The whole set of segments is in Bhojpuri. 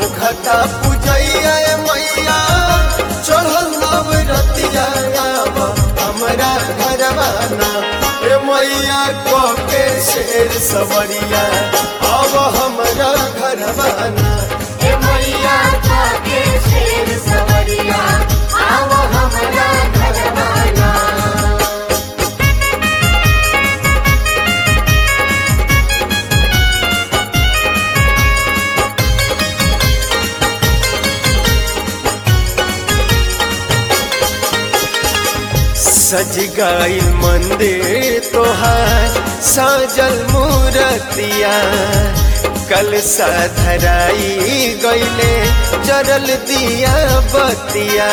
घटा पूजैया मैया चढ़ल नवरतिया हमरा घरवाना ए मैया के शेर सवरिया अब हमरा घरवाना ए मैया के शेर सवरिया आव हमरा घरवाना। सज गइल मंदिर तोहार सजल मूर्तिया कलसा धराई गइले जरल दिया बतिया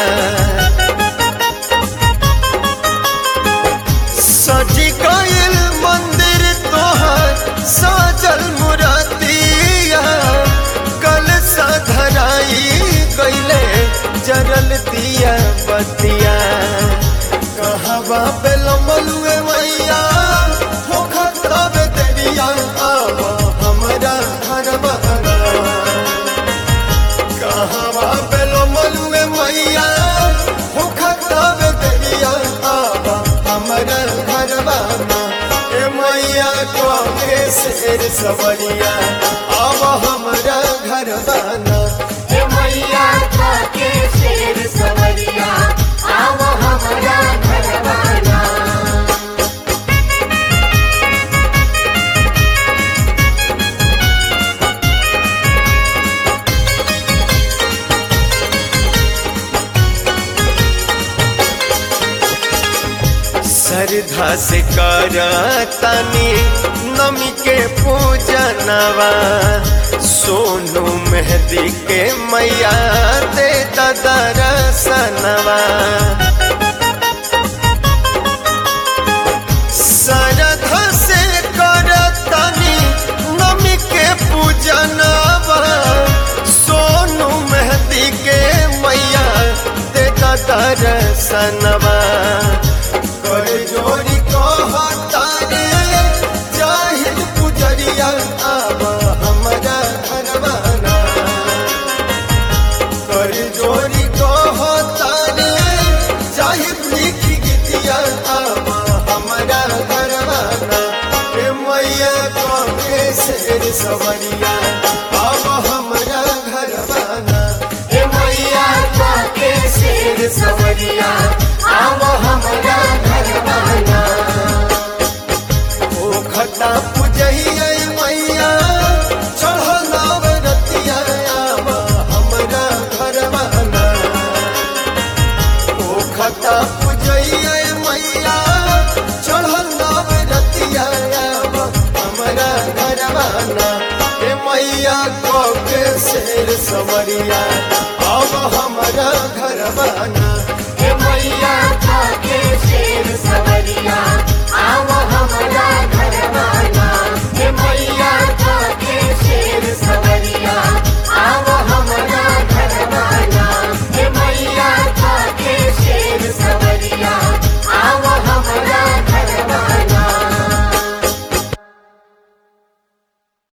सज गइल मंदिर तोहार सजल मूर्तिया कलसा धराई गइले जरल दिया बतिया कहवा पे लमलुए मैया होखत तबे तेरिया आव हमरा घरवाना कहवा पे लमलुए मैया होखत तबे तेरिया आव हमरा घरवाना ए मैया के शेर सवरिया आव हमरा घरवाना ए मैया के शेर सवरिया आव हमरा घरवाना। श्रद्धा से करतानी नमी के पूजनवा सोनू मेहंदी के मैया दे दर्शनवा श्रद्धा से करतानी नमी के पूजनवा सोनू मेहंदी के मैया दे दर्शनवा कर जोरी कहतारे जाहिद पुजरिया आब हमरा घरवाना कर जोरी कहतारे जाहिद लिखी गीतिया आब हमरा घरवाना ए मैया के शेर सवरिया आब हमरा घरवाना ए मैया के शेर सवरिया आव हमरा घरवाना। घटा पूजैया मैया चढ़ल नवरतिया आब हमरा घरवाना घटा पूजैया मैया चढ़ल नवरतिया आब हमरा घरवाना ए मैया के शेर सवरिया आब हमरा घरवाना ए मैया के शेर सवरिया आव